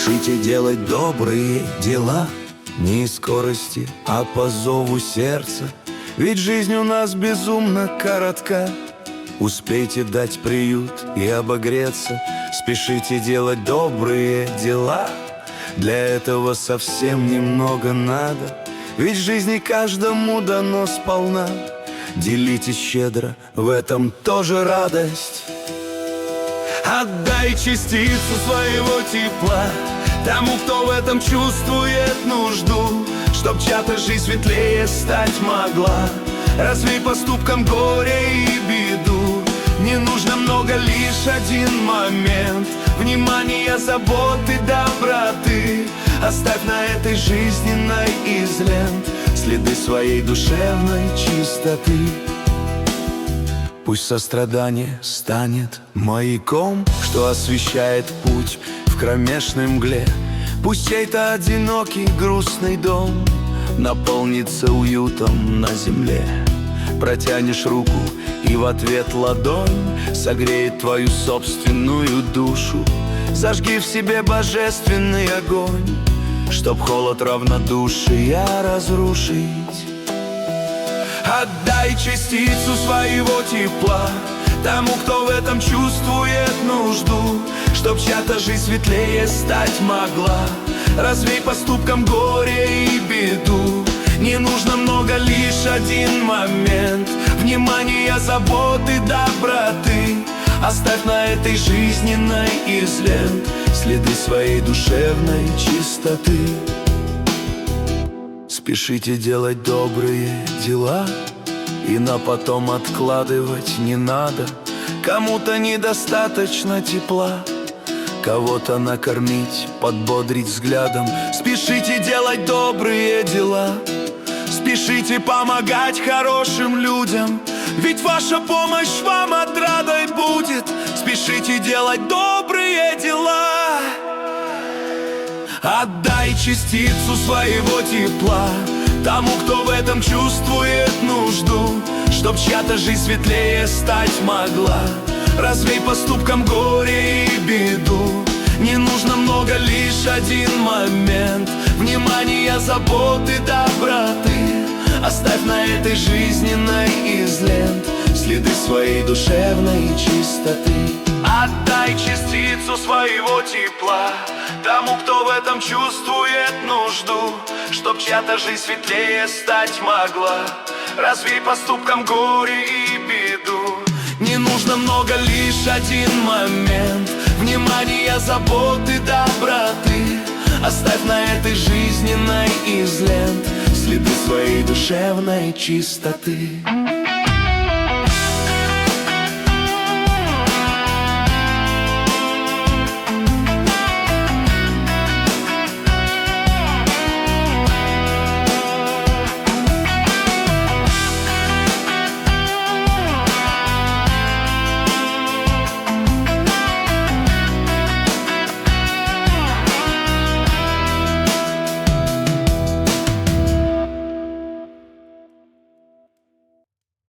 Спешите делать добрые дела, не из скорости, а по зову сердца. Ведь жизнь у нас безумно коротка. Успейте дать приют и обогреться. Спешите делать добрые дела. Для этого совсем немного надо, ведь в жизни каждому дано сполна. Делитесь щедро, в этом тоже радость. Отдай частицу своего тепла тому, кто в этом чувствует нужду, чтоб чья-то жизнь светлее стать могла. Развей поступком горе и беду. Не нужно много, лишь один момент внимания, заботы, доброты. Оставь на этой жизненной из лент следы своей душевной чистоты. Пусть сострадание станет маяком, что освещает путь в кромешной мгле. Пусть чей-то одинокий грустный дом наполнится уютом на земле. Протянешь руку, и в ответ ладонь согреет твою собственную душу. Зажги в себе божественный огонь, чтоб холод равнодушия разрушить. Отдай частицу своего тепла тому, кто в этом чувствует нужду, чтоб чья-то жизнь светлее стать могла. Развей поступком горе и беду. Не нужно много, лишь один момент внимания, заботы, доброты. Оставь на этой жизненной из лент следы своей душевной чистоты. Спешите делать добрые дела, и на потом откладывать не надо. Кому-то недостаточно тепла, кого-то накормить, подбодрить взглядом. Спешите делать добрые дела, спешите помогать хорошим людям, ведь ваша помощь вам отрадой будет. Спешите делать добрые дела. Отдай частицу своего тепла тому, кто в этом чувствует нужду, чтоб чья-то жизнь светлее стать могла. Развей поступком горе и беду. Не нужно много, лишь один момент внимания, заботы, доброты. Оставь на этой жизненной из лент следы своей душевной чистоты. Отдай частицу своего тепла тому, кто в этом чувствует нужду, чтоб чья-то жизнь светлее стать могла. Развей поступком горе и беду. Не нужно много, лишь один момент внимания, заботы, доброты. Оставь на этой жизненной из лент следы своей душевной чистоты.